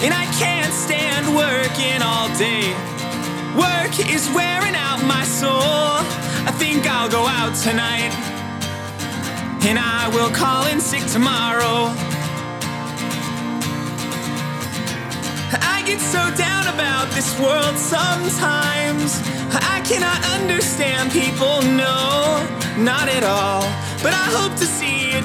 and I can't stand working all day. Work is wearing out my soul. I think I'll go out tonight, and I will call in sick tomorrow. I get so down about this world sometimes. I cannot understand people, no, not at all. But I hope to see